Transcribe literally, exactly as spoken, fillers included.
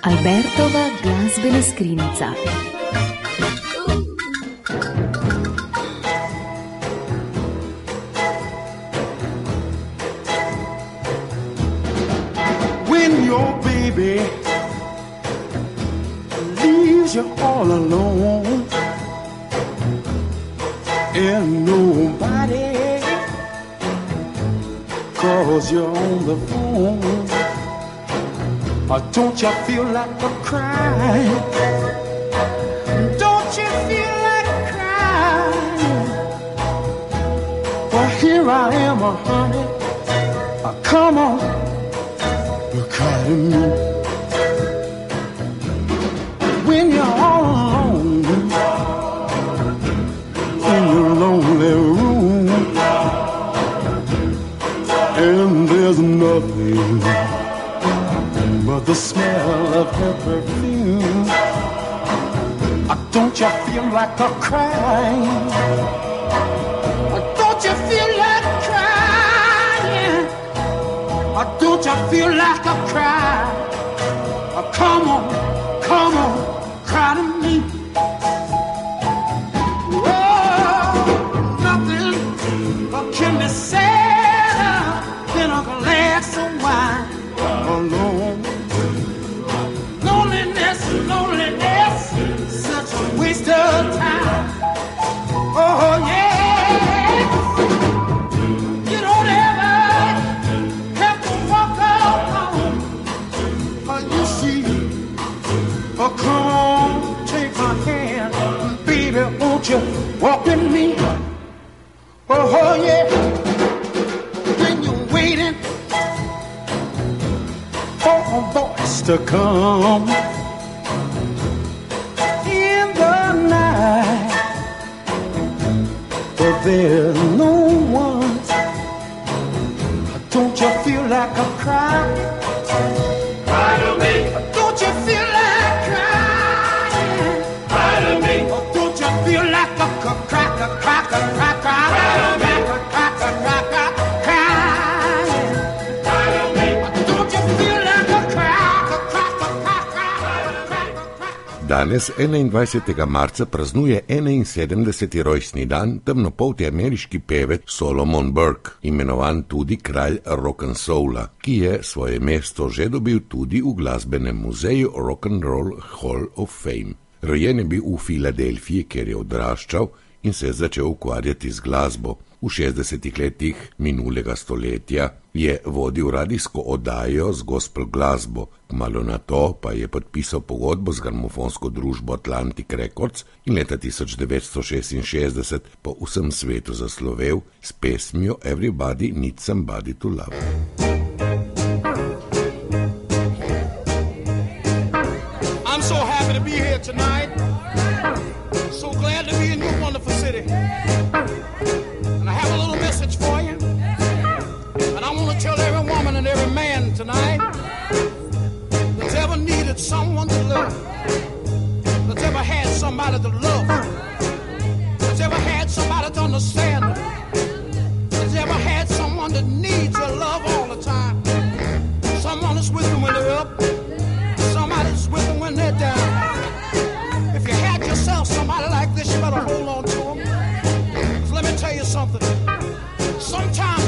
Albertova glazbena skrinjica. When your baby leaves you all alone and nobody calls you on the phone, or don't you feel like a crying? Don't you feel like crying? Well, here I am, uh, honey. Uh, come on, you cry to me. When you're all alone in your lonely room, and there's nothing but the smell of her perfume. Uh, don't you feel like a crying? Uh, don't you feel like crying? Uh, don't you feel like a cry? Uh, come on, come on, cry to me. Oh, nothing can be sadder than a glass of wine alone. Loneliness, such a waste of time. Oh yeah, you don't ever have to walk alone. Oh, you see, oh come on, take my hand, baby, won't you walk with me? Oh, oh yeah, when you're waiting for a voice to come there's no one. Don't you feel like a cry? Cry to me. Don't you feel like crying? Cry to me. Don't you feel like a crack, a crack, a crack, cry to me. A crack, a crack, a crying. Cry to me. Don't you feel like a crack, a crack, a crack, crack, crack. Danes, enaindvajsetega marca, praznuje enainsedemdeseti rojstni dan temnopolti ameriški pevec Solomon Burke, imenovan tudi kralj rock'n'soula, ki je svoje mesto že dobil tudi v glasbenem muzeju Rock and Roll Hall of Fame. Rojen je bil v Filadelfiji, kjer je odraščal in se je začel ukvarjati z glasbo. V šestdesetih letih minulega stoletja je vodil radijsko oddajo z gospel glasbo, kmalu na to pa je podpisal pogodbo z gramofonsko družbo Atlantic Records in leta tisoč devetsto šestinšestdeset po vsem svetu zaslovel s pesmijo Everybody Needs Somebody to Love. I'm so happy to be here tonight. So glad to be in your wonderful city. And I have a little message for you. And I want to tell every woman and every man tonight that's ever needed someone to love, that's ever had somebody to love, that's ever had somebody to understand, that's ever had someone that needs your love all the time. Someone that's with them when they're up, somebody that's with them when they're down. If you had yourself somebody like this, you better hold on to them. 'Cause let me tell you something. Sometimes